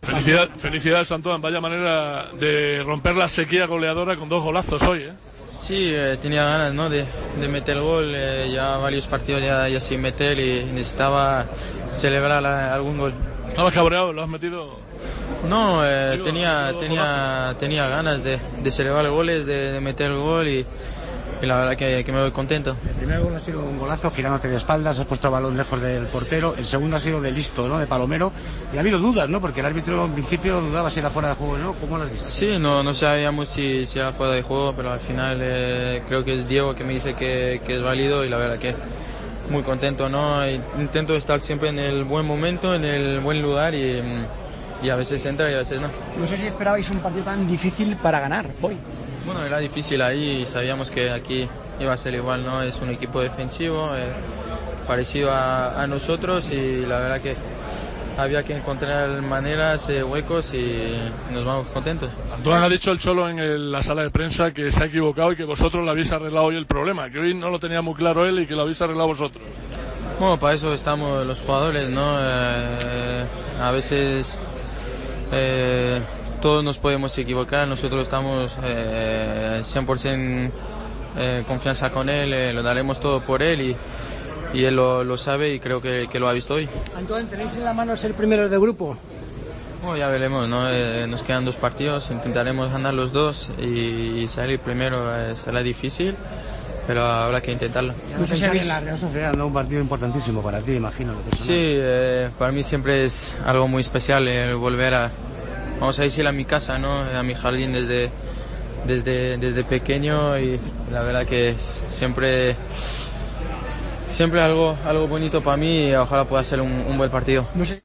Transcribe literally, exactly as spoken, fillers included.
Felicidad, felicidades, Antón. Vaya manera de romper la sequía goleadora con dos golazos hoy, ¿eh? Sí, eh, tenía ganas, ¿no?, de, de meter el gol. Eh, ya varios partidos ya, ya sin meter y necesitaba celebrar la, algún gol. ¿Estabas cabreado? ¿Lo has metido? No, eh, Digo, tenía, digo, tenía, tenía ganas de, de celebrar goles, de, de meter el gol y, y la verdad que, que me voy contento. El primer gol ha sido un golazo, girándote de espaldas, has puesto el balón lejos del portero. El segundo ha sido de listo, ¿no?, de Palomero. Y ha habido dudas, ¿no?, porque el árbitro en principio dudaba si era fuera de juego, ¿no? ¿Cómo lo has visto? Sí, no, no sabíamos si, si era fuera de juego, pero al final eh, creo que es Diego que me dice que, que es válido y la verdad que muy contento, ¿no? Intento estar siempre en el buen momento, en el buen lugar y, y a veces entra y a veces no. No sé si esperabais un partido tan difícil para ganar hoy. Bueno, era difícil ahí y sabíamos que aquí iba a ser igual, ¿no? Es un equipo defensivo, eh, parecido a, a nosotros y la verdad que había que encontrar maneras, eh, huecos y nos vamos contentos. Antón, ha dicho el Cholo en el, la sala de prensa que se ha equivocado y que vosotros le habéis arreglado hoy el problema, que hoy no lo tenía muy claro él y que lo habéis arreglado vosotros. Bueno, para eso estamos los jugadores, ¿no? Eh, a veces eh, todos nos podemos equivocar, nosotros estamos eh, cien por ciento eh, confianza con él, eh, lo daremos todo por él y y él lo, lo sabe y creo que, que lo ha visto hoy. Antón, ¿tenéis en la mano ser primeros de grupo? Bueno, ya veremos, ¿no? Eh, nos quedan dos partidos, intentaremos ganar los dos y, y salir primero eh, será difícil, pero habrá que intentarlo. No sé si habéis la Real Sociedad, ¿no? Un partido importantísimo para ti, imagino. Sí, eh, para mí siempre es algo muy especial el volver a, vamos a decir, a mi casa, ¿no? A mi jardín desde, desde, desde pequeño y la verdad que es siempre... Siempre algo, algo bonito para mí y ojalá pueda ser un, un buen partido. No sé.